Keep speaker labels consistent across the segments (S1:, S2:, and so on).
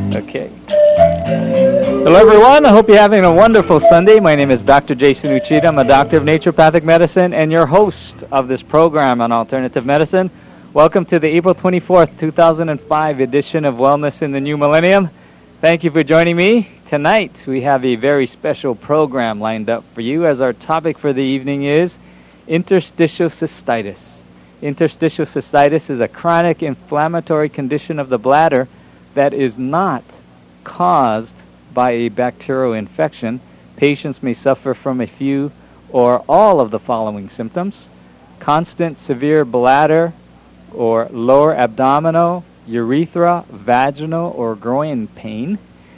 S1: Okay. Hello, everyone. I hope you're having a wonderful Sunday. My name is Dr. Jason Uchida. I'm a doctor of naturopathic medicine and your host of this program on alternative medicine. Welcome to the April 24th, 2005 edition of Wellness in the New Millennium. Thank you for joining me. Tonight, we have a very special program lined up for you as our topic for the evening is interstitial cystitis. Interstitial cystitis is a chronic inflammatory condition of the bladder that is not caused by a bacterial infection. Patients may suffer from a few or all of the following symptoms: constant severe bladder or lower abdominal, urethra, vaginal, or groin pain,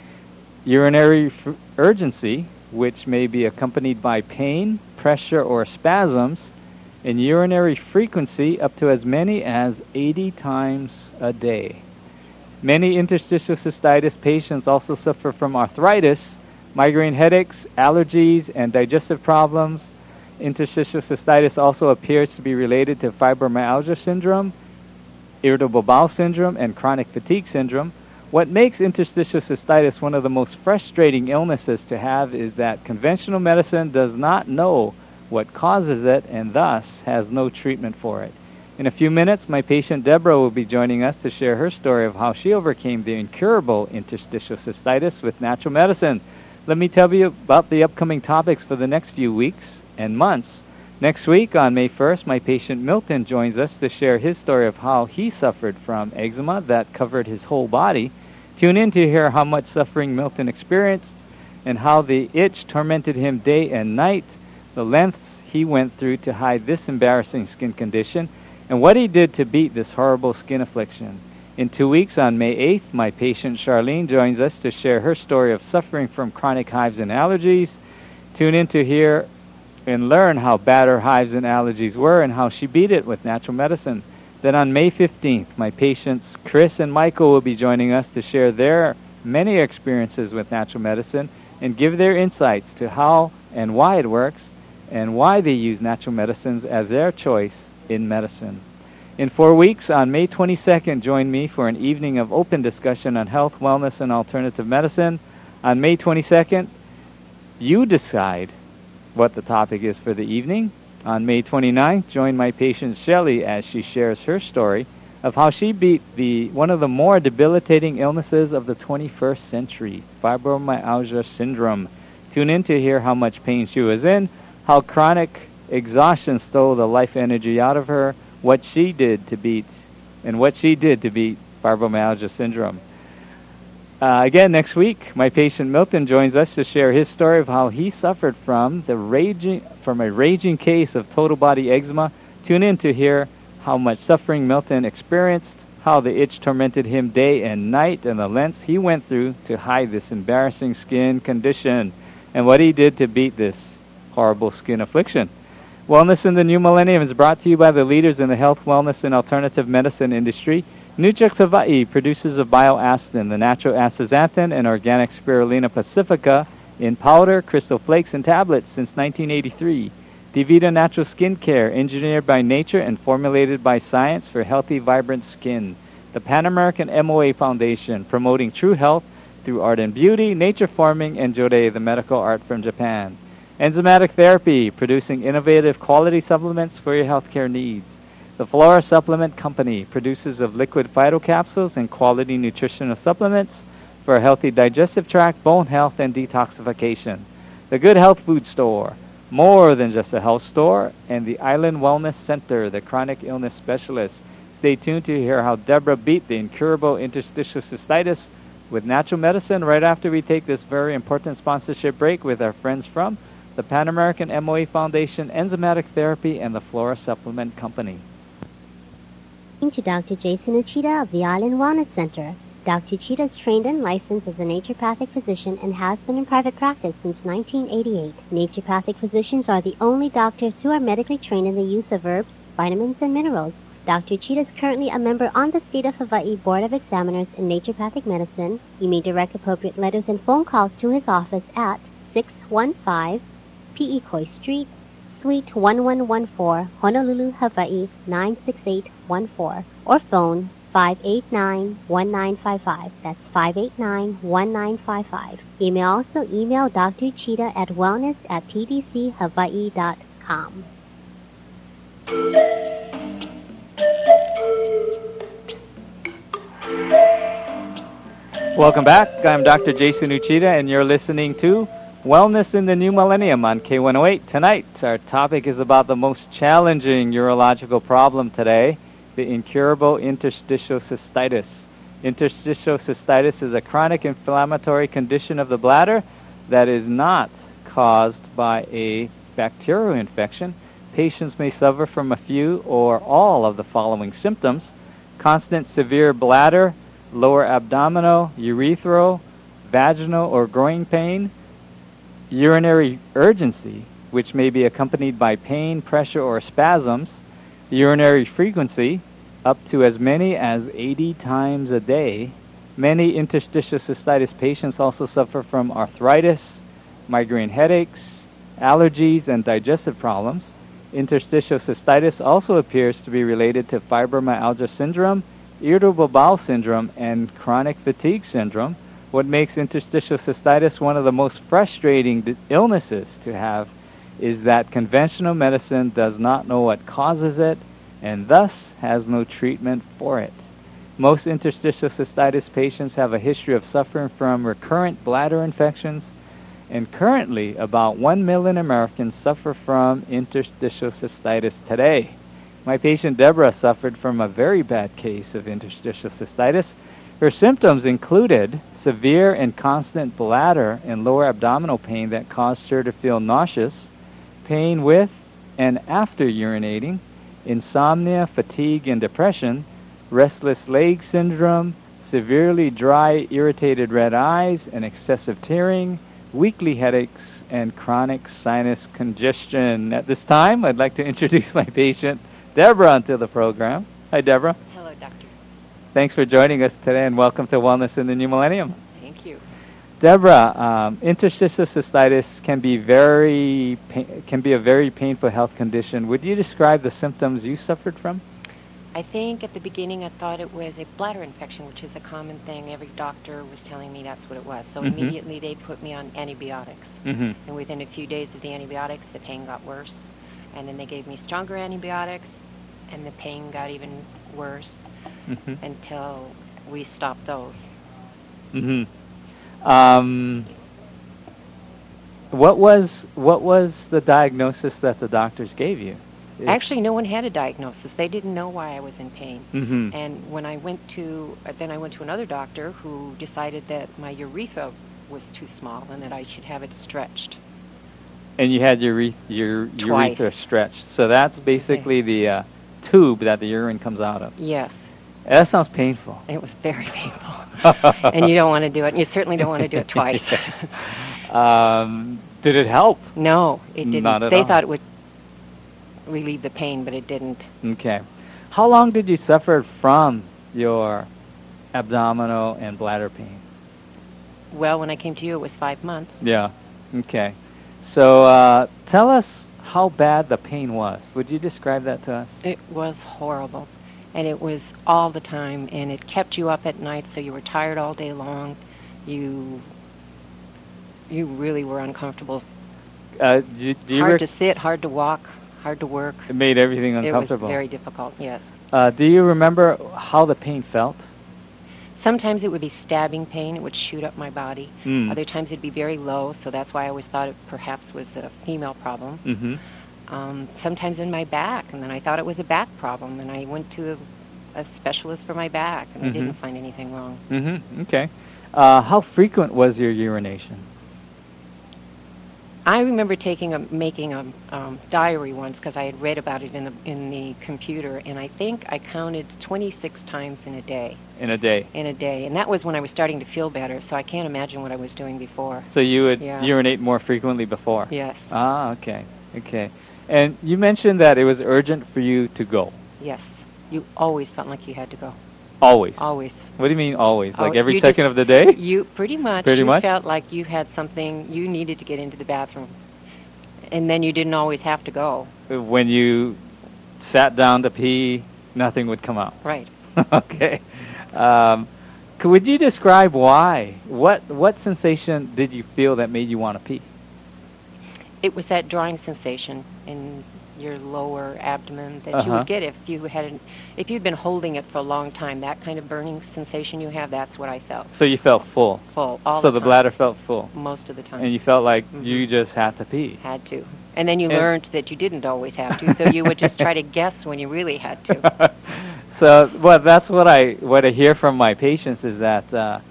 S1: urinary urgency, which may be accompanied by pain, pressure, or spasms, and urinary frequency up to as many as 80 times a day. Many interstitial cystitis patients also suffer from arthritis, migraine headaches, allergies, and digestive problems. Interstitial cystitis also appears to be related to fibromyalgia syndrome, irritable bowel syndrome, and chronic fatigue syndrome. What makes interstitial cystitis one of the most frustrating illnesses to have is that conventional medicine does not know what causes it and thus has no treatment for it. In a few minutes, my patient Deborah will be joining us to share her story of how she overcame the incurable interstitial cystitis with natural medicine. Let me tell you about the upcoming topics for the next few weeks and months. Next week, on May 1st, my patient Milton joins us to share his story of how he suffered from eczema that covered his whole body. Tune in to hear how much suffering Milton experienced and how the itch tormented him day and night, the lengths he went through to hide this embarrassing skin condition, and what he did to beat this horrible skin affliction. In 2 weeks, on May 8th, my patient Charlene joins us to share her story of suffering from chronic hives and allergies. Tune in to hear and learn how bad her hives and allergies were and how she beat it with natural medicine. Then on May 15th, my patients Chris and Michael will be joining us to share their many experiences with natural medicine and give their insights to how and why it works and why they use natural medicines as their choice in medicine. In 4 weeks, on May 22nd, join me for an evening of open discussion on health, wellness, and alternative medicine. On May 22nd, you decide what the topic is for the evening. On May 29th, join my patient Shelley as she shares her story of how she beat one of the more debilitating illnesses of the 21st century, fibromyalgia syndrome. Tune in to hear how much pain she was in, how chronic exhaustion stole the life energy out of her, what she did to beat fibromyalgia syndrome. Again, next week, my patient Milton joins us to share his story of how he suffered from a raging case of total body eczema. Tune in to hear how much suffering Milton experienced, how the itch tormented him day and night, and the lengths he went through to hide this embarrassing skin condition, and what he did to beat this horrible skin affliction. Wellness in the New Millennium is brought to you by the leaders in the health, wellness, and alternative medicine industry. Nutrix Hawaii, producers of BioAstin, the natural astaxanthin, and organic spirulina pacifica in powder, crystal flakes, and tablets since 1983. Divita Natural Skincare, engineered by nature and formulated by science for healthy, vibrant skin. The Pan American MOA Foundation, promoting true health through art and beauty, nature farming, and Jorei, the medical art from Japan. Enzymatic Therapy, producing innovative quality supplements for your healthcare needs. The Flora Supplement Company, producers of liquid phytocapsules and quality nutritional supplements for a healthy digestive tract, bone health, and detoxification. The Good Health Food Store, more than just a health store, and the Island Wellness Center, the chronic illness specialist. Stay tuned to hear how Deborah beat the incurable interstitial cystitis with natural medicine right after we take this very important sponsorship break with our friends from the Pan American MOA Foundation, Enzymatic Therapy, and the Flora Supplement Company.
S2: To Dr. Jason Uchida of the Island Wellness Center. Dr. Uchida is trained and licensed as a naturopathic physician and has been in private practice since 1988. Naturopathic physicians are the only doctors who are medically trained in the use of herbs, vitamins, and minerals. Dr. Uchida is currently a member on the State of Hawaii Board of Examiners in Naturopathic Medicine. You may direct appropriate letters and phone calls to his office at 615 P.E. Coy Street, Suite 1114, Honolulu, Hawaii 96814, or phone 589-1955. That's 589-1955. You may also email Dr. Uchida at wellness@pdchawaii.com.
S1: Welcome back. I'm Dr. Jason Uchida, and you're listening to Wellness in the New Millennium on K108. Tonight, our topic is about the most challenging urological problem today, the incurable interstitial cystitis. Interstitial cystitis is a chronic inflammatory condition of the bladder that is not caused by a bacterial infection. Patients may suffer from a few or all of the following symptoms: constant severe bladder, lower abdominal, urethral, vaginal or groin pain, urinary urgency, which may be accompanied by pain, pressure, or spasms, urinary frequency, up to as many as 80 times a day. Many interstitial cystitis patients also suffer from arthritis, migraine headaches, allergies, and digestive problems. Interstitial cystitis also appears to be related to fibromyalgia syndrome, irritable bowel syndrome, and chronic fatigue syndrome. What makes interstitial cystitis one of the most frustrating illnesses to have is that conventional medicine does not know what causes it and thus has no treatment for it. Most interstitial cystitis patients have a history of suffering from recurrent bladder infections, and currently about 1 million Americans suffer from interstitial cystitis today. My patient Deborah suffered from a very bad case of interstitial cystitis. Her symptoms included severe and constant bladder and lower abdominal pain that caused her to feel nauseous, pain with and after urinating, insomnia, fatigue, and depression, restless leg syndrome, severely dry, irritated red eyes, and excessive tearing, weekly headaches, and chronic sinus congestion. At this time, I'd like to introduce my patient, Deborah, onto the program. Hi, Deborah.
S3: Hello, doctor.
S1: Thanks for joining us today, and welcome to Wellness in the New Millennium.
S3: Thank you.
S1: Deborah, interstitial cystitis can be a very painful health condition. Would you describe the symptoms you suffered from?
S3: I think at the beginning I thought it was a bladder infection, which is a common thing. Every doctor was telling me that's what it was. So immediately they put me on antibiotics. And within a few days of the antibiotics, the pain got worse. And then they gave me stronger antibiotics, and the pain got even worse until we stopped those.
S1: What was the diagnosis that the doctors gave you?
S3: Actually, no one had a diagnosis. They didn't know why I was in pain. And when I went to another doctor who decided that my urethra was too small and that I should have it stretched.
S1: And you had your urethra stretched. So that's basically the tube that the urine comes out of.
S3: Yes.
S1: That sounds painful.
S3: It was very painful. And you don't want to do it. And you certainly don't want to do it twice.
S1: Did it help?
S3: No, it didn't.
S1: Not at
S3: they
S1: all.
S3: thought it would relieve the pain, but it didn't.
S1: Okay. How long did you suffer from your abdominal and bladder pain?
S3: Well, when I came to you, it was 5 months.
S1: Yeah. Okay. So tell us how bad the pain was. Would you describe that to us?
S3: It was horrible. And it was all the time, and it kept you up at night, so you were tired all day long. You really were uncomfortable. Hard to sit, hard to walk, hard to work.
S1: It made everything uncomfortable.
S3: It was very difficult, yes.
S1: Do you remember how the pain felt?
S3: Sometimes it would be stabbing pain. It would shoot up my body. Other times it'd be very low, so that's why I always thought it perhaps was a female problem. Sometimes in my back, and then I thought it was a back problem, and I went to a specialist for my back, and I didn't find anything wrong.
S1: Okay. How frequent was your urination?
S3: I remember making a diary once because I had read about it in the computer, and I think I counted 26 times in a day.
S1: In a day?
S3: In a day, and that was when I was starting to feel better, so I can't imagine what I was doing before.
S1: So you would urinate more frequently before?
S3: Yes.
S1: Ah, okay. Okay. And you mentioned that it was urgent for you to go.
S3: Yes. You always felt like you had to go.
S1: Always?
S3: Always.
S1: What do you mean always? Like every
S3: you
S1: second of the day?
S3: You pretty much.
S1: Pretty much?
S3: Felt like you had something, you needed to get into the bathroom. And then you didn't always have to go.
S1: When you sat down to pee, nothing would come out.
S3: Right.
S1: Okay. Would you describe why? What sensation did you feel that made you want to pee?
S3: It was that drawing sensation in your lower abdomen that you would get if you'd been holding it for a long time. That kind of burning sensation you have, that's what I felt.
S1: So you felt full.
S3: Full all
S1: so
S3: the
S1: the
S3: time.
S1: bladder felt full.
S3: Most of the time.
S1: And you felt like you just had to pee.
S3: Had to. And then you learned that you didn't always have to, so you would just try to guess when you really had to.
S1: So, well, that's what I hear from my patients is that,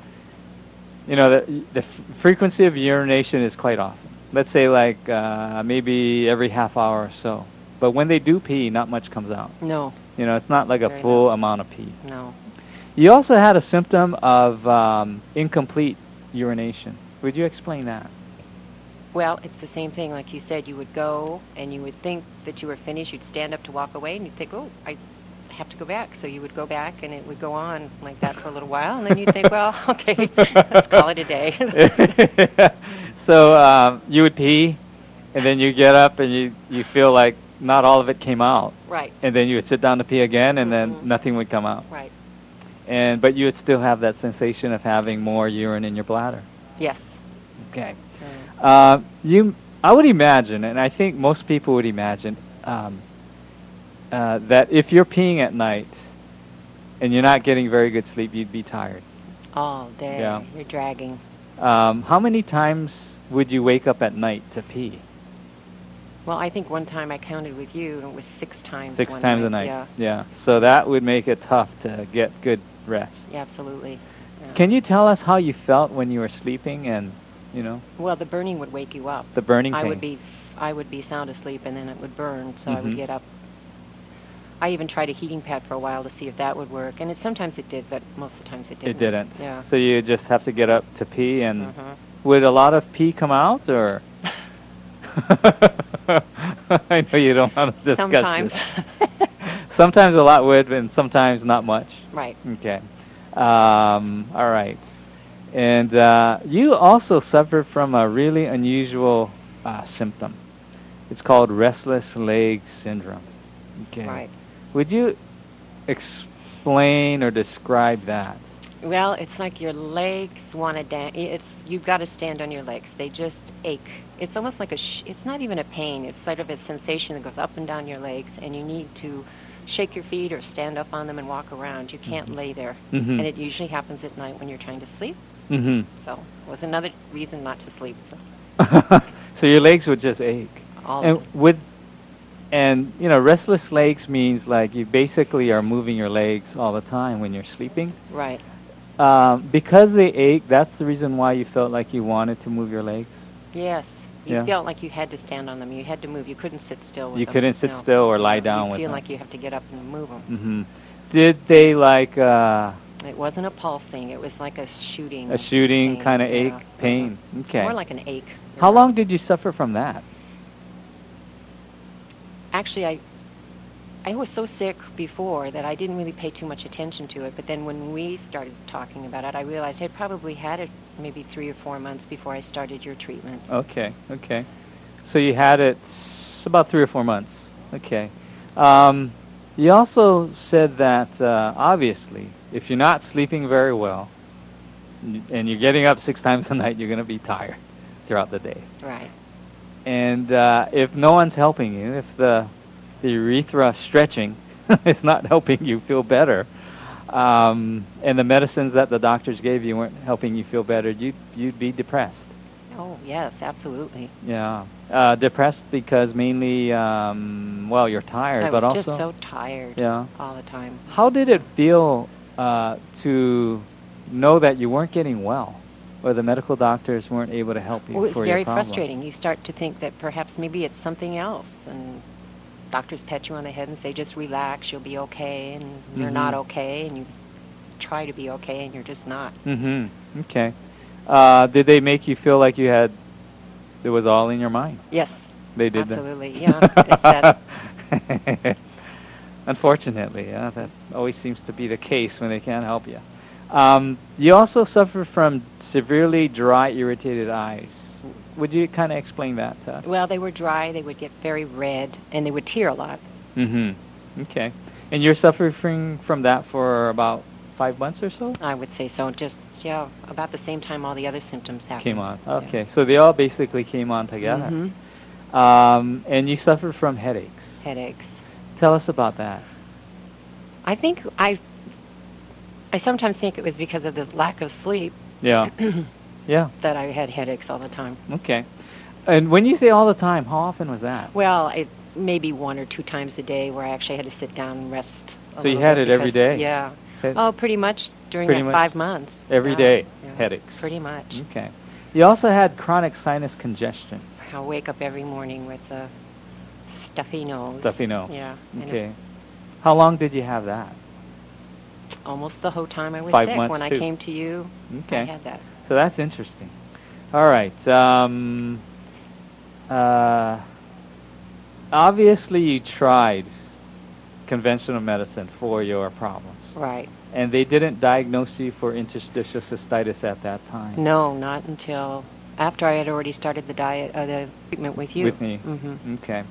S1: the frequency of urination is quite often. Let's say like maybe every half hour or so. But when they do pee, not much comes out.
S3: No.
S1: It's not like a full amount of pee.
S3: No.
S1: You also had a symptom of incomplete urination. Would you explain that?
S3: Well, it's the same thing. Like you said, you would go and you would think that you were finished. You'd stand up to walk away and you'd think, oh, I have to go back. So you would go back and it would go on like that for a little while. And then you'd think, well, okay, let's call it a day.
S1: So you would pee and then you get up and you feel like not all of it came out.
S3: Right.
S1: And then you would sit down to pee again and then nothing would come out.
S3: Right.
S1: But you would still have that sensation of having more urine in your bladder.
S3: Yes.
S1: Okay. I would imagine, and I think most people would imagine, that if you're peeing at night and you're not getting very good sleep, you'd be tired.
S3: All day.
S1: Yeah.
S3: You're dragging.
S1: How many times would you wake up at night to pee?
S3: Well, I think one time I counted with you, and it was 6 times.
S1: 6 times a night.
S3: Yeah.
S1: Yeah. So that would make it tough to get good rest.
S3: Yeah, absolutely. Yeah.
S1: Can you tell us how you felt when you were sleeping and,
S3: Well, the burning would wake you up.
S1: the burning pain?
S3: I would be sound asleep, and then it would burn, so I would get up. I even tried a heating pad for a while to see if that would work, and sometimes it did, but most of the times it didn't.
S1: It didn't.
S3: Yeah.
S1: So you just have to get up to pee, and would a lot of pee come out, or? I know you don't want to discuss
S3: Sometimes.
S1: this. Sometimes a lot would, and sometimes not much.
S3: Right.
S1: Okay. All right. And you also suffered from a really unusual symptom. It's called restless leg syndrome. Okay.
S3: Right.
S1: Would you explain or describe that?
S3: Well, it's like your legs want to dance. You've got to stand on your legs. They just ache. It's almost like it's not even a pain. It's sort of a sensation that goes up and down your legs, and you need to shake your feet or stand up on them and walk around. You can't lay there. And it usually happens at night when you're trying to sleep. So it was another reason not to sleep.
S1: So your legs would just ache.
S3: All the time.
S1: And restless legs means like you basically are moving your legs all the time when you're sleeping.
S3: Right.
S1: Because they ache, that's the reason why you felt like you wanted to move your legs?
S3: Yes. You felt like you had to stand on them. You had to move. You couldn't sit still with them.
S1: You couldn't sit still or lie down with them.
S3: You feel like you have to get up and move them.
S1: Did they like...
S3: It wasn't a pulsing. It was like a shooting.
S1: A shooting
S3: pain.
S1: kind of ache, pain. Okay.
S3: More like an ache.
S1: How long did you suffer from that?
S3: Actually, I was so sick before that I didn't really pay too much attention to it. But then when we started talking about it, I realized I probably had it maybe 3 or 4 months before I started your treatment.
S1: Okay. So you had it about 3 or 4 months. Okay. You also said that, obviously, if you're not sleeping very well and you're getting up 6 times a night, you're going to be tired throughout the day.
S3: Right.
S1: And if no one's helping you, if the urethra stretching is not helping you feel better, and the medicines that the doctors gave you weren't helping you feel better, you'd be depressed.
S3: Oh, yes, absolutely.
S1: Yeah. Depressed because mainly, you're tired, but also...
S3: I was just so tired all the time.
S1: How did it feel to know that you weren't getting well, or the medical doctors weren't able to help you for your problem?
S3: It was very frustrating. You start to think that perhaps maybe it's something else, and doctors pat you on the head and say, just relax, you'll be okay, and you're not okay, and you try to be okay, and you're just not.
S1: Okay. Did they make you feel like it was all in your mind?
S3: Yes.
S1: They did
S3: absolutely, yeah.
S1: Unfortunately, that always seems to be the case when they can't help you. You also suffer from severely dry, irritated eyes. Would you kind of explain that to us?
S3: Well, they were dry, they would get very red, and they would tear a lot.
S1: Okay. And you're suffering from that for about 5 months or so?
S3: I would say so. Just, about the same time all the other symptoms happened.
S1: Came on.
S3: Yeah.
S1: Okay. So they all basically came on together. And you suffered from headaches.
S3: Headaches.
S1: Tell us about that.
S3: I think I sometimes think it was because of the lack of sleep.
S1: Yeah. Yeah.
S3: That I had headaches all the time.
S1: Okay. And when you say all the time, how often was that?
S3: Well, maybe 1 or 2 times a day where I actually had to sit down and rest.
S1: So you had it every day?
S3: Yeah.
S1: Okay.
S3: Oh, pretty much during
S1: Pretty
S3: that
S1: much
S3: 5 months.
S1: Every day, headaches.
S3: Pretty much.
S1: Okay. You also had chronic sinus congestion.
S3: I'll wake up every morning with a stuffy nose.
S1: Stuffy nose.
S3: Yeah.
S1: Okay. How long did you have that?
S3: Almost the whole time I was
S1: 5
S3: sick.
S1: months
S3: When I
S1: too.
S3: came to you,
S1: Okay.
S3: I had that.
S1: So that's interesting. All right. Obviously, you tried conventional medicine for your problems.
S3: Right.
S1: And they didn't diagnose you for interstitial cystitis at that time.
S3: No, not until after I had already started the treatment with you.
S1: With me.
S3: Mm-hmm.
S1: Okay.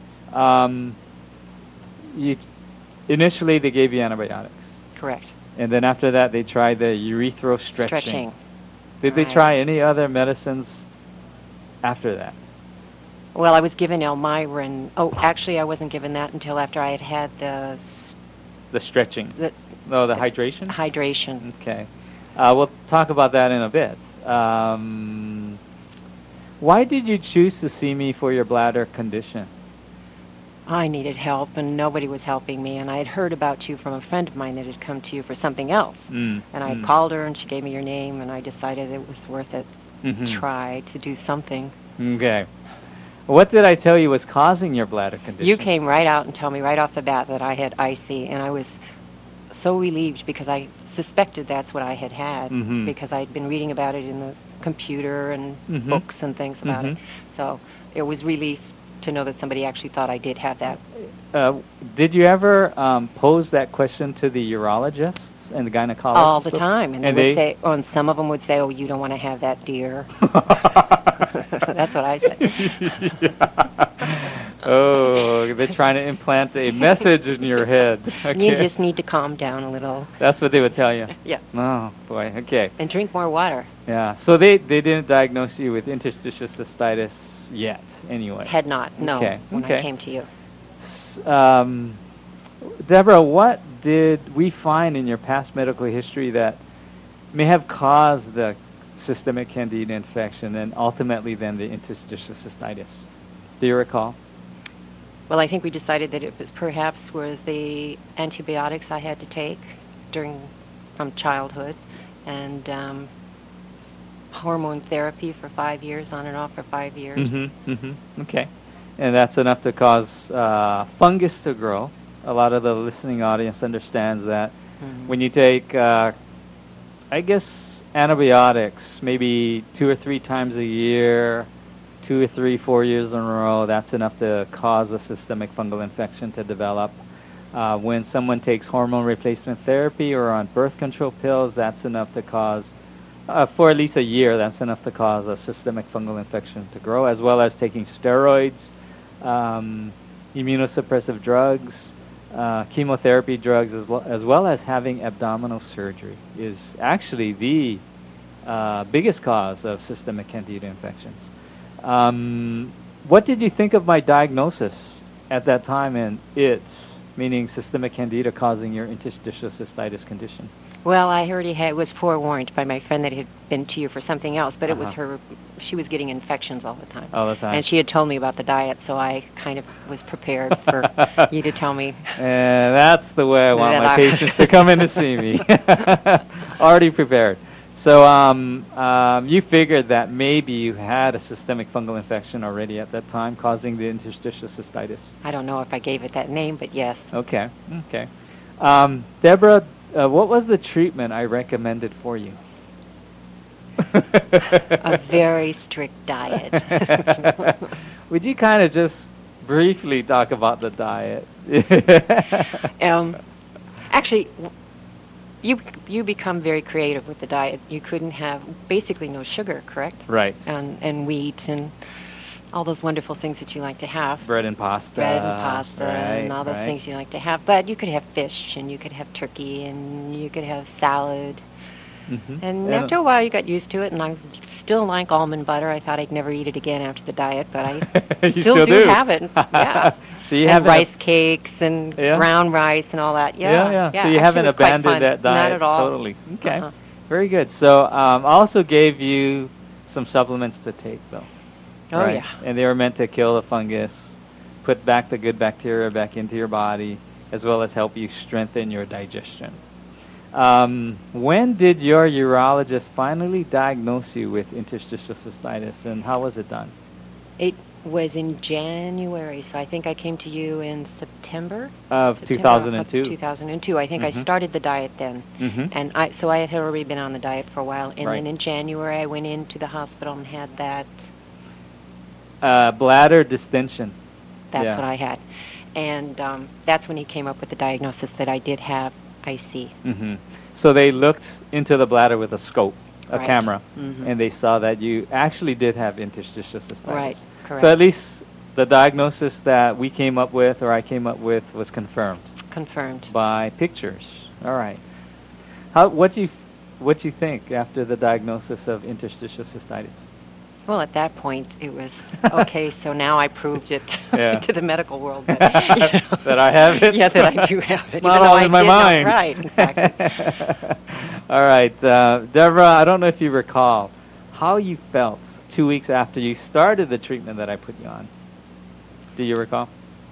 S1: Initially, they gave you antibiotics.
S3: Correct.
S1: And then after that, they tried the urethro-stretching. Did they try any other medicines after that?
S3: Well, I was given Elmiron. Oh, actually, I wasn't given that until after I had had the
S1: stretching. The hydration?
S3: Hydration.
S1: Okay. We'll talk about that in a bit. Why did you choose to see me for your bladder condition?
S3: I needed help, and nobody was helping me. And I had heard about you from a friend of mine that had come to you for something else. And I called her, and she gave me your name, and I decided it was worth it to try to do something.
S1: Okay. What did I tell you was causing your bladder condition?
S3: You came right out and told me right off the bat that I had IC, and I was so relieved because I suspected that's what I had had because I'd been reading about it in the computer and books and things about it. So it was relief to know that somebody actually thought I did have that.
S1: Did you ever pose that question to the urologists and the gynecologists?
S3: All the time. And they would say, and some of them would say, oh, you don't want to have that, dear. That's what I said.
S1: Oh, they're trying to implant a message in your head. Okay.
S3: You just need to calm down a little.
S1: That's what they would tell you?
S3: Yeah.
S1: Oh, boy. Okay.
S3: And drink more water.
S1: Yeah. So they didn't diagnose you with interstitial cystitis yet, anyway?
S3: Had not, no, when I came to you.
S1: Deborah, what did we find in your past medical history that may have caused the systemic candida infection and ultimately then the interstitial cystitis? Do you recall?
S3: Well, I think we decided that it was perhaps the antibiotics I had to take from childhood and hormone therapy for 5 years, on and off for 5 years.
S1: Okay. And that's enough to cause fungus to grow. A lot of the listening audience understands that when you take, I guess, antibiotics maybe 2 or 3 times a year, 2 or 3, 4 years in a row, that's enough to cause a systemic fungal infection to develop. When someone takes hormone replacement therapy or on birth control pills, that's enough to cause, for at least a year, that's enough to cause a systemic fungal infection to grow, as well as taking steroids, immunosuppressive drugs, chemotherapy drugs, as well as having abdominal surgery is actually the biggest cause of systemic candida infections. What did you think of my diagnosis at that time and meaning systemic candida causing your interstitial cystitis condition?
S3: Well, I already was forewarned by my friend that had been to you for something else, but it was she was getting infections all the time.
S1: All the time.
S3: And she had told me about the diet, so I kind of was prepared for you to tell me.
S1: And that's the way I want my patients to come in to see me. Already prepared. So you figured that maybe you had a systemic fungal infection already at that time causing the interstitial cystitis.
S3: I don't know if I gave it that name, but yes.
S1: Okay. Deborah, what was the treatment I recommended for you?
S3: A very strict diet.
S1: Would you kind of just briefly talk about the diet?
S3: Actually, you become very creative with the diet. You couldn't have basically no sugar, correct?
S1: Right.
S3: And wheat and all those wonderful things that you like to have.
S1: Bread and pasta.
S3: And all those things you like to have. But you could have fish, and you could have turkey, and you could have salad.
S1: Mm-hmm.
S3: And after a while, you got used to it, and I still like almond butter. I thought I'd never eat it again after the diet, but I still do have it. Yeah.
S1: So you
S3: and rice cakes and brown rice and all that. Yeah.
S1: So you haven't abandoned that diet?
S3: Not at all.
S1: Totally. Okay. Very good. So I also gave you some supplements to take, though.
S3: Oh, yeah.
S1: And they were meant to kill the fungus, put back the good bacteria back into your body, as well as help you strengthen your digestion. When did your urologist finally diagnose you with interstitial cystitis, and how was it done?
S3: It was in January, so I think I came to you in September
S1: of 2002.
S3: 2002. I think I started the diet then, and I had already been on the diet for a while. And then in January, I went into the hospital and had that
S1: bladder distension.
S3: That's what I had, and that's when he came up with the diagnosis that I did have IC.
S1: Mm-hmm. So they looked into the bladder with a scope, a camera, and they saw that you actually did have interstitial cystitis.
S3: Right, correct.
S1: So at least the diagnosis that we came up with, or I came up with, was confirmed.
S3: Confirmed.
S1: By pictures. All right. What do you think after the diagnosis of interstitial cystitis?
S3: Well, at that point, it was, okay, so now I proved it to the medical world. That,
S1: that I have it?
S3: Yeah, that I do have it.
S1: Not all in my mind.
S3: Right, exactly.
S1: All right. Deborah, I don't know if you recall how you felt 2 weeks after you started the treatment that I put you on. Do you recall?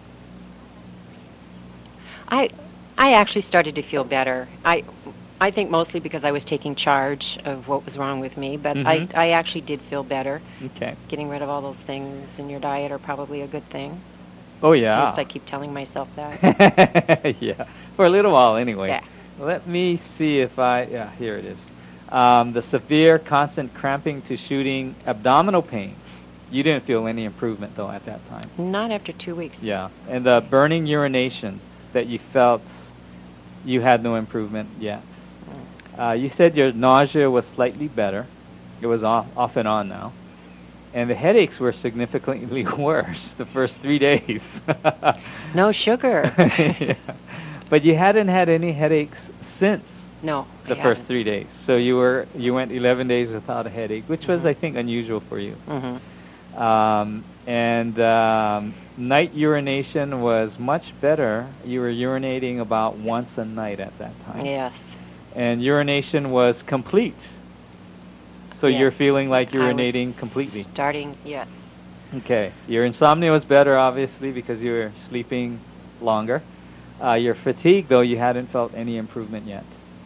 S3: I actually started to feel better. I think mostly because I was taking charge of what was wrong with me, but I actually did feel better.
S1: Okay.
S3: Getting rid of all those things in your diet are probably a good thing.
S1: Oh, yeah.
S3: At least I keep telling myself that.
S1: Yeah. For a little while, anyway.
S3: Yeah.
S1: Let me see if here it is. The severe, constant cramping to shooting abdominal pain. You didn't feel any improvement, though, at that time.
S3: Not after 2 weeks.
S1: Yeah. And the burning urination that you felt, you had no improvement yet. You said your nausea was slightly better. It was off and on now. And the headaches were significantly worse the first 3 days.
S3: No sugar.
S1: Yeah. But you hadn't had any headaches since
S3: the
S1: first 3 days. So you went 11 days without a headache, which was, I think, unusual for you. Night urination was much better. You were urinating about once a night at that time.
S3: Yes.
S1: And urination was complete. So you're feeling like urinating completely.
S3: Yes.
S1: Okay. Your insomnia was better, obviously, because you were sleeping longer. Your fatigue, though, you hadn't felt any improvement yet.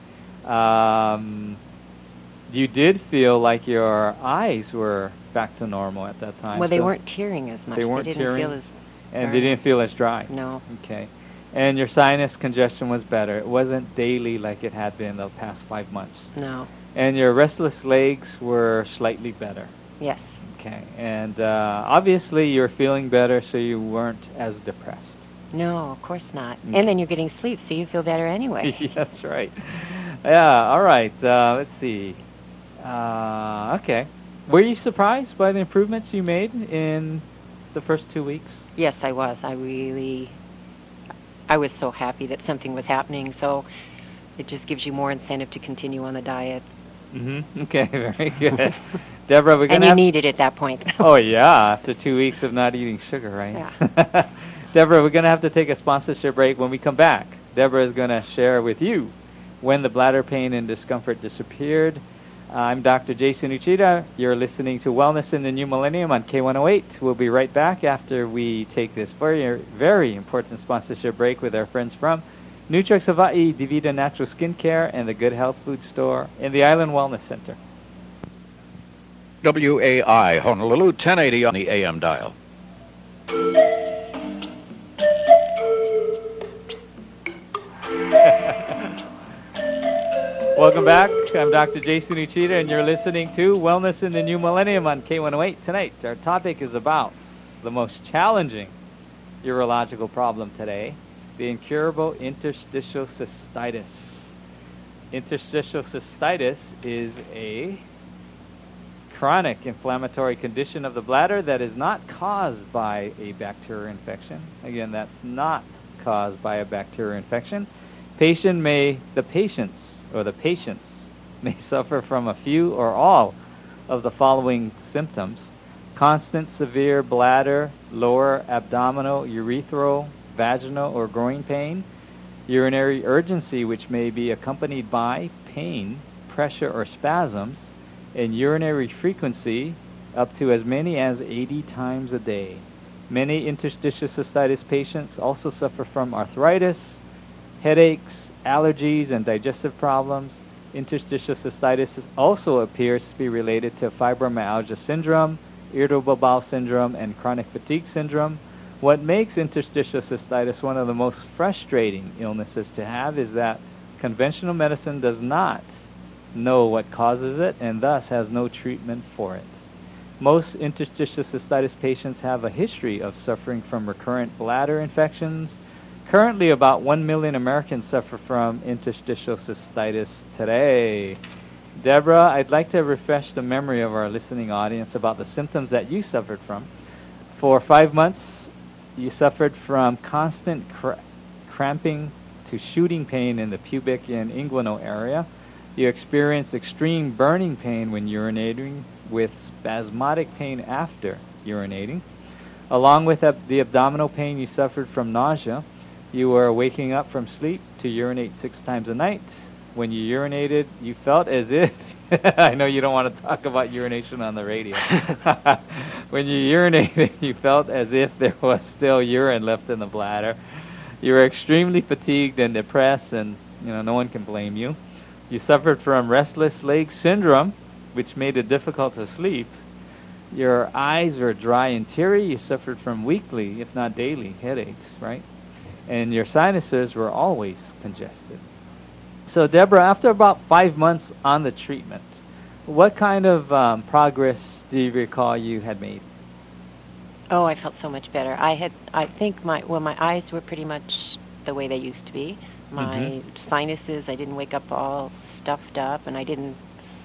S1: You did feel like your eyes were back to normal at that time.
S3: Well, they weren't tearing as much.
S1: They weren't
S3: didn't
S1: tearing,
S3: feel as
S1: and they didn't feel as dry.
S3: No.
S1: Okay. And your sinus congestion was better. It wasn't daily like it had been the past 5 months.
S3: No.
S1: And your restless legs were slightly better.
S3: Yes.
S1: Okay. And obviously you're feeling better, so you weren't as depressed.
S3: No, of course not. Okay. And then you're getting sleep, so you feel better anyway.
S1: That's right. Yeah, all right. Let's see. Okay. Were you surprised by the improvements you made in the first 2 weeks?
S3: Yes, I was. I was so happy that something was happening, so it just gives you more incentive to continue on the diet.
S1: Okay, very good. Deborah, we're going to
S3: And you need it at that point.
S1: Oh, yeah, after 2 weeks of not eating sugar, right?
S3: Yeah.
S1: Deborah, we're going to have to take a sponsorship break. When we come back, Deborah is going to share with you when the bladder pain and discomfort disappeared. I'm Dr. Jason Uchida. You're listening to Wellness in the New Millennium on K108. We'll be right back after we take this very, very important sponsorship break with our friends from Nutrix Hawaii, Divita Natural Skincare, and the Good Health Food Store in the Island Wellness Center.
S4: WAI, Honolulu, 1080 on the AM dial.
S1: Welcome back. I'm Dr. Jason Uchida, and you're listening to Wellness in the New Millennium on K108. Tonight, our topic is about the most challenging urological problem today, the incurable interstitial cystitis. Interstitial cystitis is a chronic inflammatory condition of the bladder that is not caused by a bacterial infection. Again, that's not caused by a bacterial infection. The patients may suffer from a few or all of the following symptoms: constant severe bladder, lower abdominal, urethral, vaginal, or groin pain, urinary urgency, which may be accompanied by pain, pressure, or spasms, and urinary frequency up to as many as 80 times a day. Many interstitial cystitis patients also suffer from arthritis, headaches, allergies, and digestive problems. Interstitial cystitis also appears to be related to fibromyalgia syndrome, irritable bowel syndrome, and chronic fatigue syndrome. What makes interstitial cystitis one of the most frustrating illnesses to have is that conventional medicine does not know what causes it and thus has no treatment for it. Most interstitial cystitis patients have a history of suffering from recurrent bladder infections. Currently, about 1 million Americans suffer from interstitial cystitis today. Deborah, I'd like to refresh the memory of our listening audience about the symptoms that you suffered from. For 5 months, you suffered from constant cramping to shooting pain in the pubic and inguinal area. You experienced extreme burning pain when urinating, with spasmodic pain after urinating. Along with the abdominal pain, you suffered from nausea. You were waking up from sleep to urinate 6 times a night. When you urinated, you felt as if, I know you don't want to talk about urination on the radio. When you urinated, you felt as if there was still urine left in the bladder. You were extremely fatigued and depressed, and no one can blame you. You suffered from restless leg syndrome, which made it difficult to sleep. Your eyes were dry and teary. You suffered from weekly, if not daily, headaches, right? And your sinuses were always congested. So, Deborah, after about 5 months on the treatment, what kind of progress do you recall you had made?
S3: Oh, I felt so much better. I think my eyes were pretty much the way they used to be. My sinuses, I didn't wake up all stuffed up, and I didn't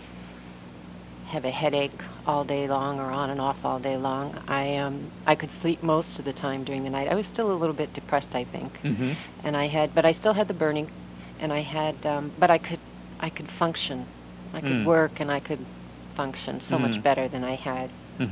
S3: have a headache all day long or on and off all day long. I could sleep most of the time during the night. I was still a little bit depressed, I think, and but I still had the burning, and but I could function. I could work, and I could function so much better than I had.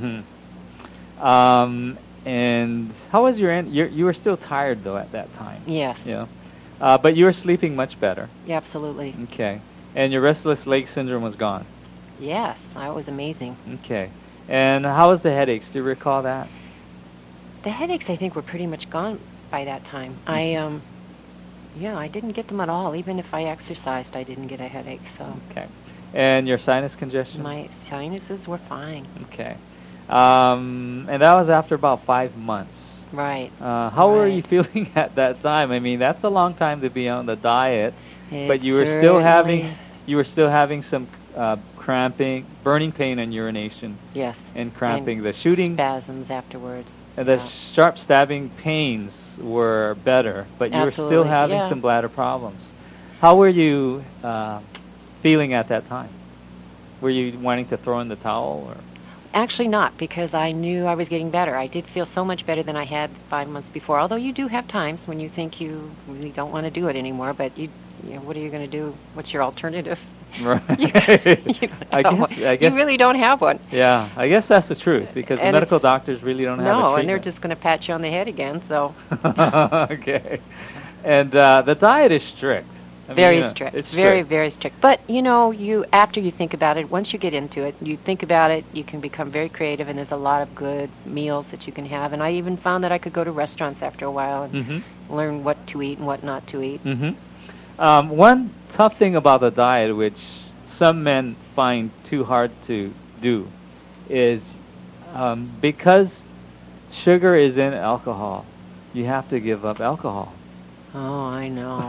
S1: And how was you were still tired though at that time?
S3: Yes.
S1: Yeah. But you were sleeping much better.
S3: Yeah, absolutely.
S1: Okay. And your restless leg syndrome was gone.
S3: Yes, that was amazing.
S1: Okay. And how was the headaches? Do you recall that?
S3: The headaches, I think, were pretty much gone by that time. I didn't get them at all. Even if I exercised, I didn't get a headache. So.
S1: Okay. And your sinus congestion?
S3: My sinuses were fine.
S1: Okay. And that was after about 5 months.
S3: Right.
S1: How were you feeling at that time? I mean, that's a long time to be on the diet, but you were still having some cramping, burning pain and urination.
S3: Yes.
S1: And cramping,
S3: and
S1: the shooting
S3: spasms afterwards.
S1: And the sharp stabbing pains were better, but you were still having some bladder problems. How were you feeling at that time? Were you wanting to throw in the towel, or?
S3: Actually not, because I knew I was getting better. I did feel so much better than I had 5 months before, although you do have times when you think you really don't want to do it anymore, but what are you going to do? What's your alternative?
S1: Right.
S3: I guess you really don't have one.
S1: Yeah, I guess that's the truth, because the medical doctors really don't have a treatment.
S3: No, and they're just going to pat you on the head again, so.
S1: Okay. And the diet is strict.
S3: Very strict. It's very, very strict. But, after you think about it, once you get into it, you think about it, you can become very creative, and there's a lot of good meals that you can have. And I even found that I could go to restaurants after a while and learn what to eat and what not to eat.
S1: One tough thing about the diet, which some men find too hard to do, is because sugar is in alcohol, you have to give up alcohol.
S3: Oh, I know.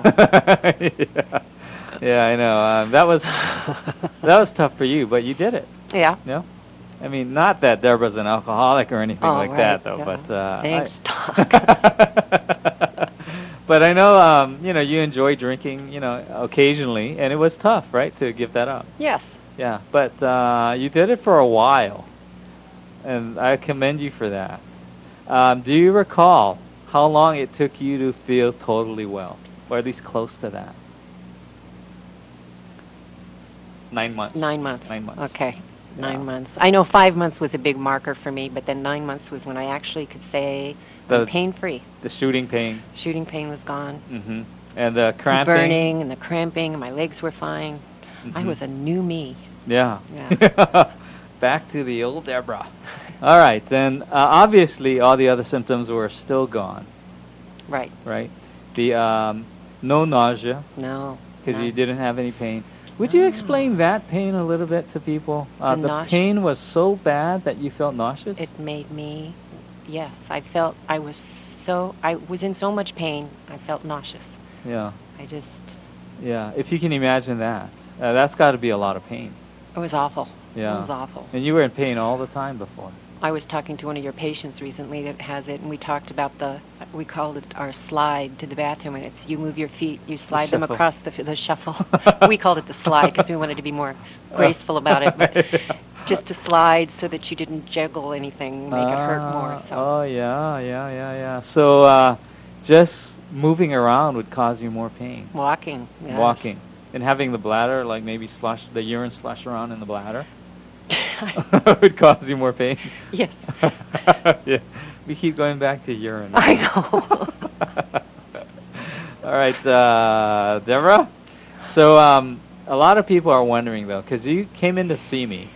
S1: Yeah, I know. That was tough for you, but you did it.
S3: Yeah.
S1: No, I mean, not that Deborah's an alcoholic or anything that, though. Yeah. But
S3: thanks, Doc.
S1: But I know, you enjoy drinking, occasionally, and it was tough, right, to give that up.
S3: Yes.
S1: Yeah, but you did it for a while, and I commend you for that. Do you recall how long it took you to feel totally well, or at least close to that? 9 months.
S3: 9 months.
S1: 9 months.
S3: Okay.
S1: Yeah.
S3: 9 months. I know 5 months was a big marker for me, but then 9 months was when I actually could say I'm pain-free.
S1: The shooting pain.
S3: Shooting pain was gone.
S1: Mm-hmm. And the cramping.
S3: Burning and the cramping, and my legs were fine.
S1: Mm-hmm.
S3: I was a new me.
S1: Yeah.
S3: Yeah.
S1: Back to the old Deborah. All right, then obviously all the other symptoms were still gone,
S3: Right.
S1: right? The no nausea,
S3: No.
S1: because
S3: no.
S1: you didn't have any pain. Would you explain that pain a little bit to people?
S3: The
S1: The
S3: nausea?
S1: pain was so bad that you felt nauseous?
S3: It made me, yes, I was in so much pain, I felt nauseous.
S1: Yeah,
S3: Yeah,
S1: if you can imagine that. That's got to be a lot of pain.
S3: it was awful.
S1: Yeah.
S3: It was awful.
S1: And you were in pain all the time before.
S3: I was talking to one of your patients recently that has it, and we talked about we called it our slide to the bathroom, and it's you move your feet, you slide them
S1: shuffle.
S3: across the shuffle. We called it the slide because we wanted to be more graceful about it, but just to slide so that you didn't juggle anything, make it hurt more. So.
S1: Oh, yeah. So just moving around would cause you more pain.
S3: Walking. Yes.
S1: Walking. And having the bladder, like maybe the urine slush around in the bladder, would cause you more pain.
S3: Yes.
S1: Yeah. We keep going back to urine.
S3: I know.
S1: All right, Deborah. So a lot of people are wondering, though, because you came in to see me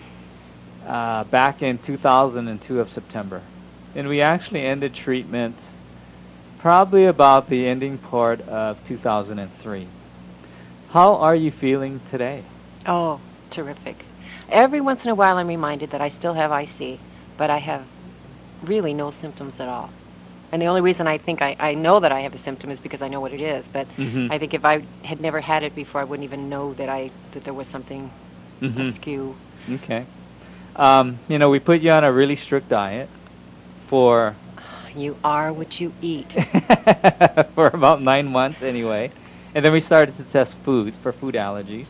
S1: back in 2002 of September. And we actually ended treatment probably about the ending part of 2003. How are you feeling today?
S3: Oh, terrific. Every once in a while I'm reminded that I still have IC, but I have really no symptoms at all. And the only reason I think I know that I have a symptom is because I know what it is. But I think if I had never had it before, I wouldn't even know that there was something askew.
S1: Okay. We put you on a really strict diet for...
S3: You are what you eat.
S1: for about 9 months anyway. And then we started to test foods for food allergies.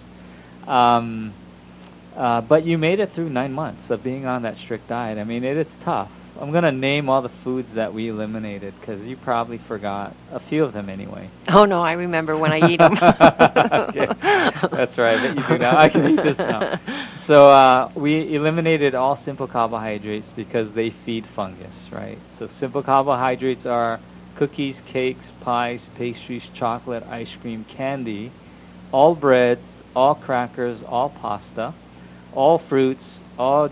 S1: But you made it through 9 months of being on that strict diet. I mean, it's tough. I'm going to name all the foods that we eliminated because you probably forgot a few of them anyway.
S3: Oh, no, I remember when I eat them.
S1: Okay. That's right, I bet you do now. I can eat this now. So we eliminated all simple carbohydrates because they feed fungus, right? So simple carbohydrates are cookies, cakes, pies, pastries, chocolate, ice cream, candy, all breads, all crackers, all pasta, all fruits, all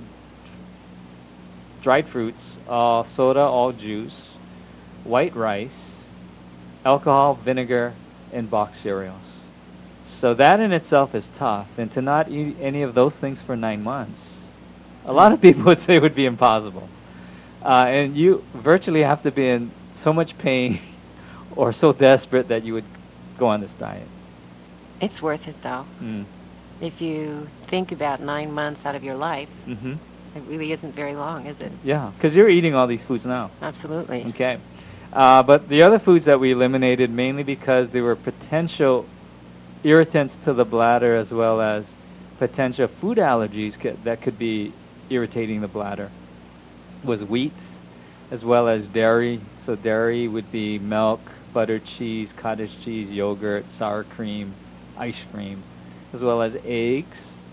S1: dried fruits, all soda, all juice, white rice, alcohol, vinegar, and boxed cereals. So that in itself is tough. And to not eat any of those things for 9 months, a lot of people would say would be impossible. And you virtually have to be in so much pain or so desperate that you would go on this diet.
S3: It's worth it, though. If you think about 9 months out of your life, it really isn't very long, is it?
S1: Yeah, because you're eating all these foods now.
S3: Absolutely.
S1: Okay. But the other foods that we eliminated mainly because they were potential irritants to the bladder as well as potential food allergies that could be irritating the bladder was wheat as well as dairy. So dairy would be milk, butter, cheese, cottage cheese, yogurt, sour cream, ice cream, as well as eggs,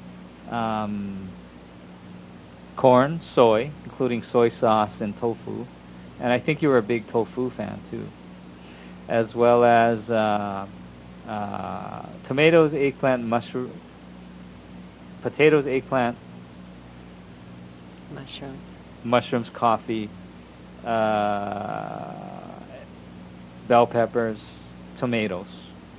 S1: corn, soy, including soy sauce and tofu. And I think you were a big tofu fan too. As well as tomatoes, eggplant, potatoes, eggplant, mushrooms, coffee, bell peppers, tomatoes,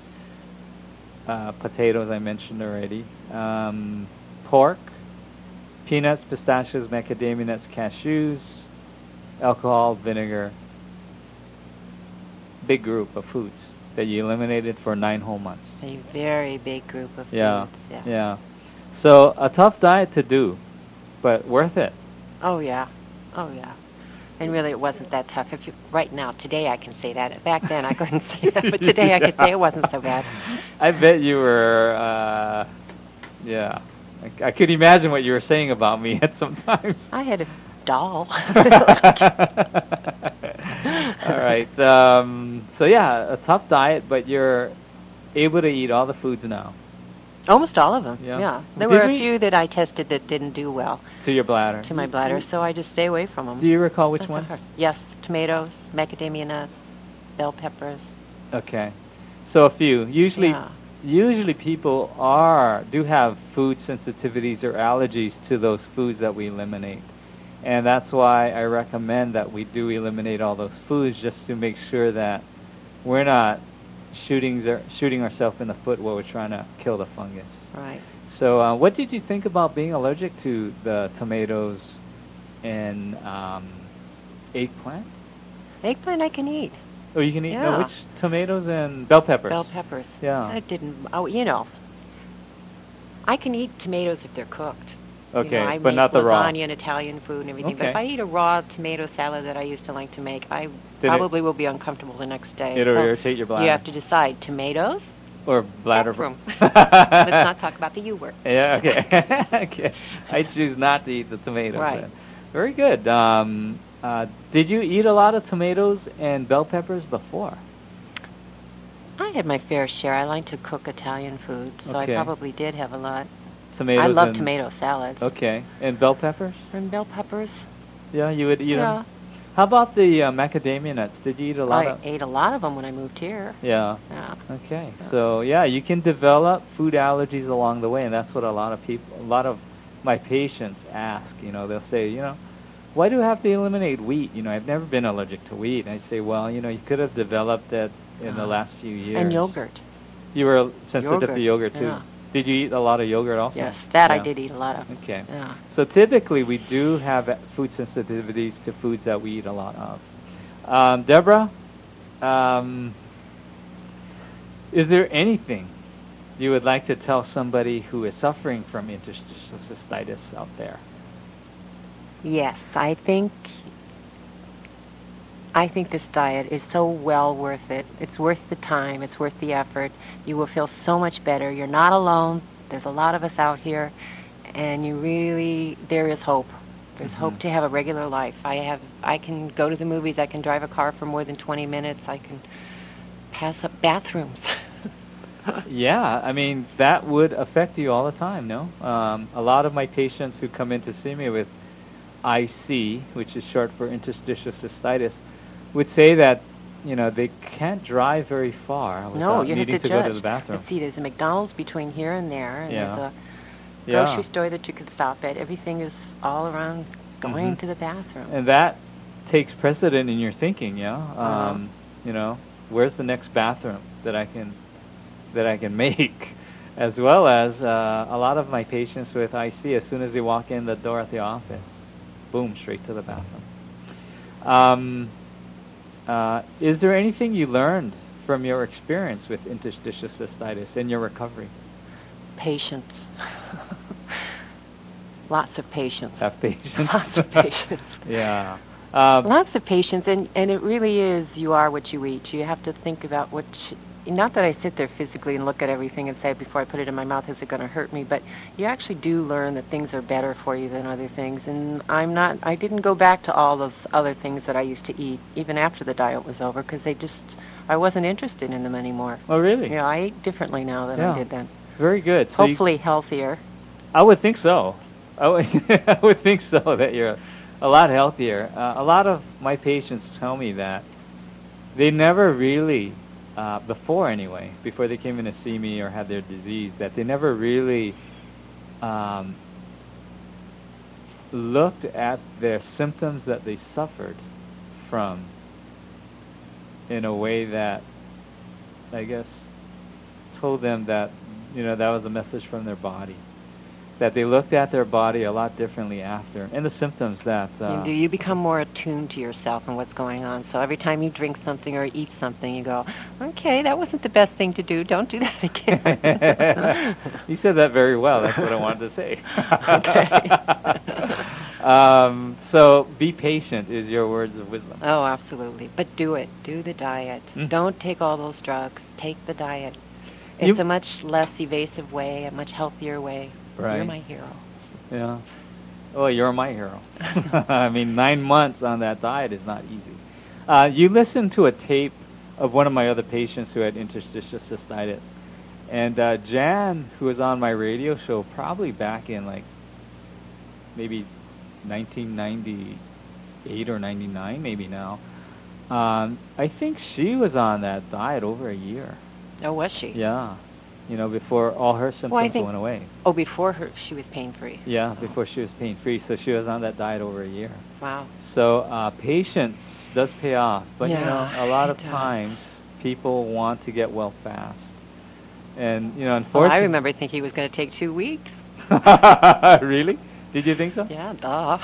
S1: potatoes I mentioned already, pork, peanuts, pistachios, macadamia nuts, cashews, alcohol, vinegar. Big group of foods that you eliminated for 9 whole months.
S3: A very big group of foods.
S1: Yeah. So a tough diet to do, but worth it.
S3: Oh yeah. And really, it wasn't that tough. Right now, today, I can say that. Back then, I couldn't say that, but today I could say it wasn't so bad.
S1: I bet you were, I could imagine what you were saying about me at sometimes.
S3: I had a doll.
S1: All right. So yeah, a tough diet, but you're able to eat all the foods now.
S3: Almost all of them.
S1: Yeah.
S3: Yeah. There
S1: Did
S3: were a
S1: we-
S3: few that I tested that didn't do well
S1: To your bladder.
S3: to my bladder, so I just stay away from them.
S1: Do you recall which
S3: That's
S1: ones?
S3: hard. Yes, tomatoes, macadamia nuts, bell peppers.
S1: Okay. So a few. Usually,
S3: Yeah.
S1: usually people do have food sensitivities or allergies to those foods that we eliminate. And that's why I recommend that we do eliminate all those foods, just to make sure that we're not shooting ourselves in the foot while we're trying to kill the fungus.
S3: Right.
S1: So what did you think about being allergic to the tomatoes and eggplant?
S3: Eggplant I can eat.
S1: Oh, you can eat
S3: Yeah.
S1: which tomatoes and bell peppers?
S3: Bell peppers.
S1: Yeah.
S3: I didn't. Oh, I can eat tomatoes if they're cooked.
S1: Okay,
S3: I
S1: but
S3: make
S1: not the raw.
S3: lasagna and Italian food and everything. But
S1: Okay.
S3: if I eat a raw tomato salad that I used to like to make, I
S1: Did it-
S3: probably will be uncomfortable the next day.
S1: It'll
S3: So
S1: irritate your bladder.
S3: You have to decide tomatoes.
S1: Or bladder.
S3: Bathroom. Let's not talk about the U word.
S1: Yeah, okay. Okay. I choose not to eat the tomatoes.
S3: Right.
S1: Then. Very good. Did you eat a lot of tomatoes and bell peppers before?
S3: I had my fair share. I like to cook Italian food, so
S1: Okay.
S3: I probably did have a lot.
S1: Tomatoes
S3: I love
S1: and,
S3: tomato salads.
S1: Okay. And bell peppers?
S3: And bell peppers.
S1: Yeah, you would eat
S3: Yeah.
S1: them? How about the macadamia nuts? Did you eat a lot
S3: I
S1: of...
S3: ate a lot of them when I moved here.
S1: Yeah.
S3: Yeah.
S1: Okay. So, yeah, you can develop food allergies along the way, and that's what a lot of my patients ask. They'll say, why do I have to eliminate wheat? I've never been allergic to wheat. And I say, well, you could have developed that in the last few years.
S3: And yogurt.
S1: You were sensitive to
S3: Yogurt,
S1: yogurt, too.
S3: yeah.
S1: Did you eat a lot of yogurt also?
S3: Yes, that I
S1: Yeah.
S3: did eat a lot of.
S1: Okay.
S3: Yeah.
S1: So typically we do have food sensitivities to foods that we eat a lot of. Deborah, is there anything you would like to tell somebody who is suffering from interstitial cystitis out there?
S3: Yes, I think this diet is so well worth it. It's worth the time. It's worth the effort. You will feel so much better. You're not alone. There's a lot of us out here, and there is hope. There's hope to have a regular life. I can go to the movies. I can drive a car for more than 20 minutes. I can pass up bathrooms.
S1: Yeah, I mean, that would affect you all the time, no? A lot of my patients who come in to see me with IC, which is short for interstitial cystitis, would say that, they can't drive very far
S3: No,
S1: without
S3: you have
S1: needing
S3: to
S1: go
S3: judge.
S1: to the bathroom.
S3: Let's see, there's a McDonald's between here and there, and
S1: Yeah.
S3: there's a
S1: Yeah.
S3: grocery store that you can stop at. Everything is all around going
S1: Mhm.
S3: to the bathroom.
S1: And that takes precedent in your thinking, yeah? Where's the next bathroom that I can make? As well as a lot of my patients with IC, as soon as they walk in the door at the office, boom, straight to the bathroom. Is there anything you learned from your experience with interstitial cystitis in your recovery?
S3: Patience. Lots of patience.
S1: Have patience.
S3: Lots of patience.
S1: Yeah.
S3: Lots of patience, and it really is, you are what you eat. You have to think about not that I sit there physically and look at everything and say before I put it in my mouth, is it going to hurt me? But you actually do learn that things are better for you than other things. And I didn't go back to all those other things that I used to eat, even after the diet was over, because I wasn't interested in them anymore.
S1: Oh, really?
S3: Yeah, I eat differently now than
S1: Yeah.
S3: I did then.
S1: Very good. So
S3: Hopefully healthier.
S1: I would think so. I would think so, that you're a lot healthier. A lot of my patients tell me that they never really, before they came in to see me or had their disease, that they never really looked at their symptoms that they suffered from in a way that, I guess, told them that, that was a message from their body. That they looked at their body a lot differently after, and the symptoms that...
S3: You become more attuned to yourself and what's going on. So every time you drink something or eat something, you go, okay, that wasn't the best thing to do. Don't do that again.
S1: You said that very well. That's what I wanted to say.
S3: Okay.
S1: So be patient is your words of wisdom.
S3: Oh, absolutely. But do it. Do the diet. Don't take all those drugs. Take the diet. It's a much less evasive way, a much healthier way.
S1: Right.
S3: You're my hero.
S1: Yeah. Oh, you're my hero. I mean, 9 months on that diet is not easy. You listened to a tape of one of my other patients who had interstitial cystitis. And Jan, who was on my radio show probably back in like maybe 1998 or 99, maybe now, I think she was on that diet over a year.
S3: Oh, was she?
S1: Yeah. You know, before all her symptoms went away.
S3: Oh, before she was pain-free.
S1: Yeah, before she was pain-free. So she was on that diet over a year.
S3: Wow.
S1: So patience does pay off. But,
S3: Yeah,
S1: you know, a lot of
S3: it does.
S1: times people want to get well fast. And, you know,
S3: Well,
S1: unfortunately...
S3: I remember thinking it was going to take 2 weeks.
S1: Really? Did you think so?
S3: Yeah, duh.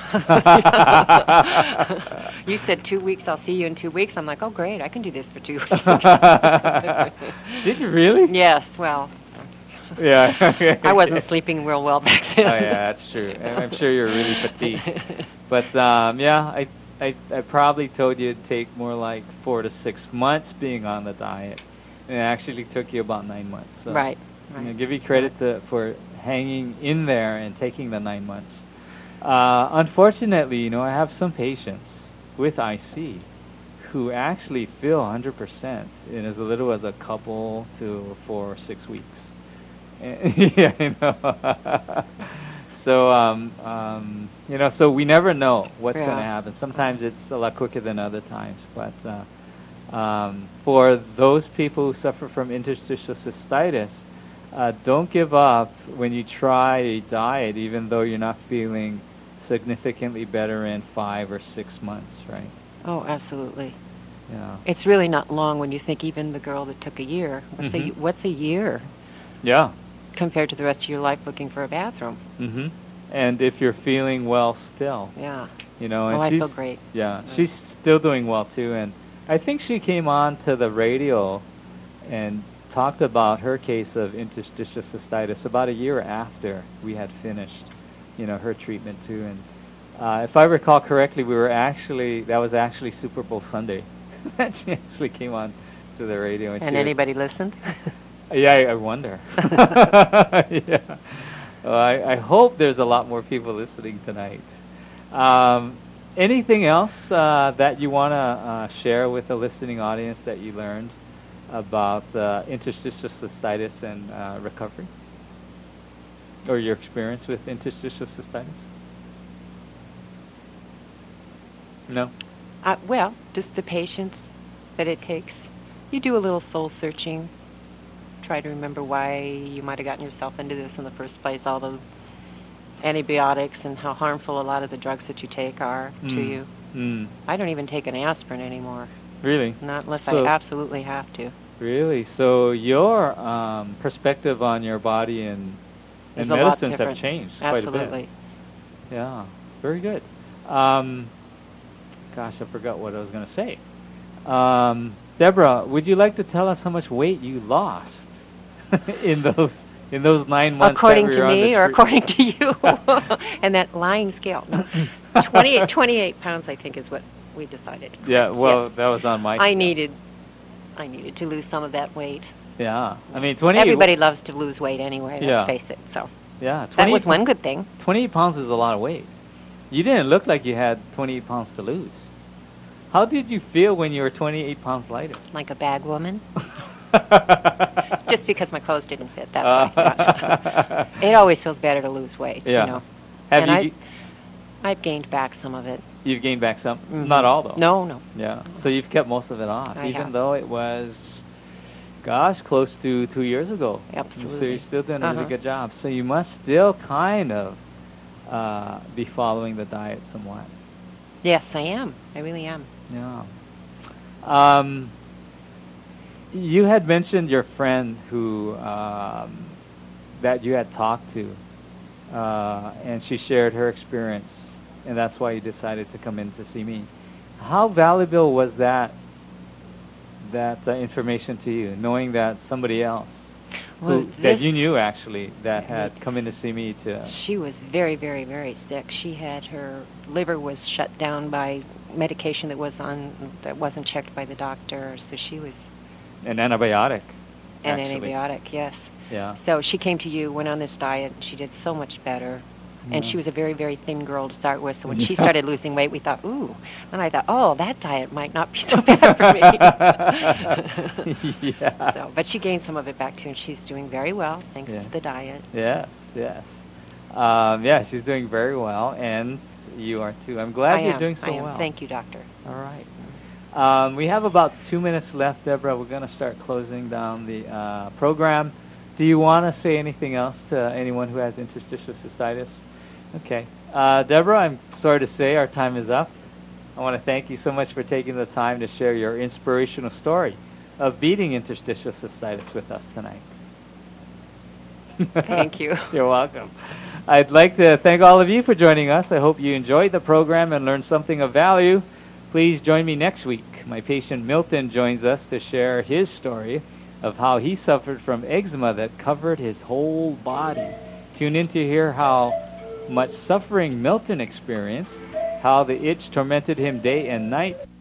S3: You said 2 weeks, I'll see you in 2 weeks. I'm like, oh, great, I can do this for 2 weeks.
S1: Did you really?
S3: Yes, well,
S1: Yeah.
S3: I wasn't sleeping real well back then.
S1: Oh, yeah, that's true. And I'm sure you're really fatigued. But, yeah, I probably told you it'd take more like 4 to 6 months being on the diet. And it actually took you about 9 months. So,
S3: Right.
S1: I'm going to give you credit for hanging in there and taking the 9 months. Unfortunately, you know, I have some patients with IC who actually feel 100% in as little as a couple to 4 or 6 weeks. Yeah, I know. So, you know, so we never know what's going to happen. Sometimes it's a lot quicker than other times. But for those people who suffer from interstitial cystitis, don't give up when you try a diet, even though you're not feeling significantly better in 5 or 6 months, right?
S3: Oh, absolutely.
S1: Yeah.
S3: It's really not long when you think even the girl that took a year. What's a year
S1: Yeah.
S3: compared to the rest of your life looking for a bathroom?
S1: Mm-hmm. And if you're feeling well still,
S3: Yeah.
S1: you know, and
S3: I
S1: she's,
S3: feel great.
S1: Yeah, she's still doing well too, and I think she came on to the radio and talked about her case of interstitial cystitis about a year after we had finished, you know, her treatment too. And if I recall correctly, that was actually Super Bowl Sunday that she actually came on to the radio.
S3: And anybody listened?
S1: Yeah, I wonder. Yeah. Well, I hope there's a lot more people listening tonight. Anything else that you want to share with the listening audience that you learned about interstitial cystitis and recovery? Or your experience with interstitial cystitis? No?
S3: Well, just the patience that it takes. You do a little soul searching. Try to remember why you might have gotten yourself into this in the first place, all the antibiotics and how harmful a lot of the drugs that you take are to you.
S1: Mm.
S3: I don't even take an aspirin anymore.
S1: Really?
S3: Not unless I absolutely have to.
S1: Really? So your perspective on your body and medicines have changed quite a bit.
S3: Absolutely.
S1: Yeah. Very good. Gosh, I forgot what I was going to say. Deborah, would you like to tell us how much weight you lost in those 9 months?
S3: According to me or according to you? And that lying scale. No. 28 pounds, I think, is what we decided.
S1: Yeah, well,
S3: yes.
S1: That was on my scale.
S3: I needed to lose some of that weight.
S1: Yeah. I mean, 28...
S3: Everybody loves to lose weight anyway, let's face it. So
S1: yeah,
S3: that was one good thing.
S1: 28 pounds is a lot of weight. You didn't look like you had 28 pounds to lose. How did you feel when you were 28 pounds lighter?
S3: Like a bag woman. Just because my clothes didn't fit, that's why. It always feels better to lose weight,
S1: yeah.
S3: you know.
S1: Have
S3: I've gained back some of it.
S1: You've gained back some?
S3: Mm-hmm.
S1: Not all, though.
S3: No.
S1: Yeah. So you've kept most of it off,
S3: I
S1: even
S3: have.
S1: though it was, close to 2 years ago.
S3: Absolutely.
S1: So you're still doing a really good job. So you must still kind of be following the diet somewhat.
S3: Yes, I am. I really am.
S1: Yeah. You had mentioned your friend who that you had talked to, and she shared her experience, and that's why you decided to come in to see me. How valuable was that information to you, knowing that somebody else that you knew actually that had come in to see me to...
S3: She was very, very, very sick. Her liver was shut down by medication that wasn't checked by the doctor, so she was...
S1: An antibiotic,
S3: An
S1: actually.
S3: antibiotic, yes.
S1: Yeah.
S3: So she came to you, went on this diet, and she did so much better. And she was a very, very thin girl to start with. So when she started losing weight, we thought, ooh. And I thought, oh, that diet might not be so bad for me.
S1: Yeah.
S3: So, but she gained some of it back too, and she's doing very well thanks to the diet.
S1: Yes, yes. Yeah, she's doing very well, and you are too. I'm glad you're doing so well.
S3: Thank you, doctor.
S1: All right. We have about 2 minutes left, Deborah. We're going to start closing down the program. Do you want to say anything else to anyone who has interstitial cystitis? Okay. Deborah, I'm sorry to say our time is up. I want to thank you so much for taking the time to share your inspirational story of beating interstitial cystitis with us tonight.
S3: Thank you.
S1: You're welcome. I'd like to thank all of you for joining us. I hope you enjoyed the program and learned something of value. Please join me next week. My patient Milton joins us to share his story of how he suffered from eczema that covered his whole body. Tune in to hear how much suffering Milton experienced, how the itch tormented him day and night,